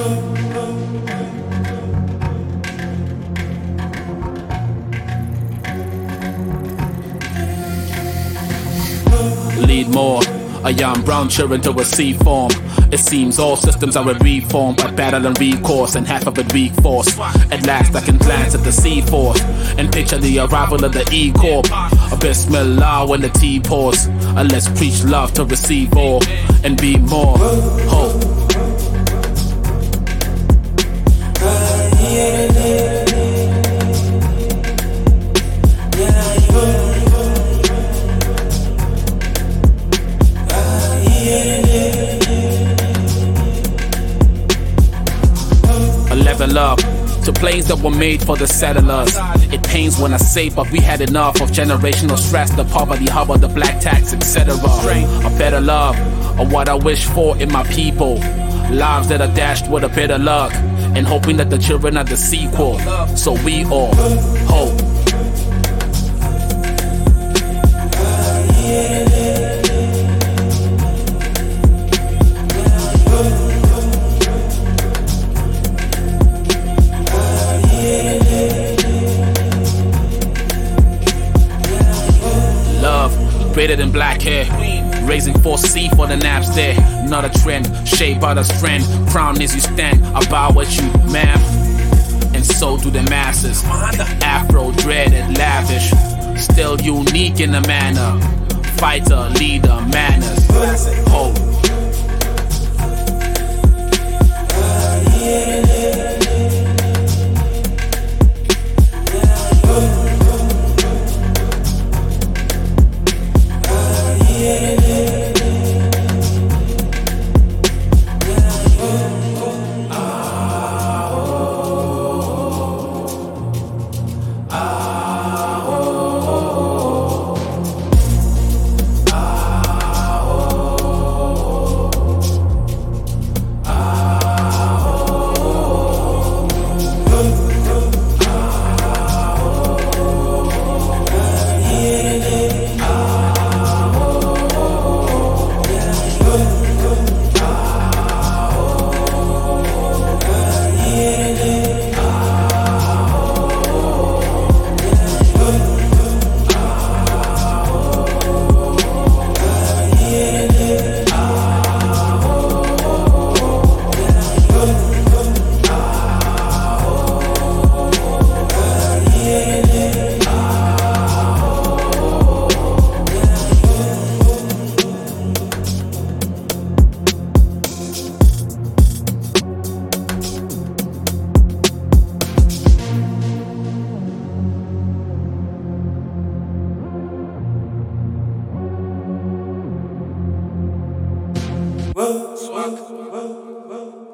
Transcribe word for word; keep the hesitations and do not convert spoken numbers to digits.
Lead more, a young brown children to a C form. It seems all systems are in reform, but battle and recourse, and half of it weak force. At last I can glance at the C force and picture the arrival of the E-Corp. A Bismillah when the T pours, and let's preach love to receive all and be more. Hope. Level up to planes that were made for the settlers. It pains when I say, but we had enough of generational stress, the poverty, harbor, the black tax, et cetera. A better love, or what I wish for in my people. Lives that are dashed with a bit of luck, and hoping that the children are the sequel. So we all hope. Greater than black hair, raising four C for the naps there. Not a trend, shaped by the strength. Crown is you stand, I bow at you, ma'am. And so do the masses. Afro, dreaded, lavish, still unique in the manner. Fighter, leader, manners. Hope. Whoa, swag, whoa, whoa.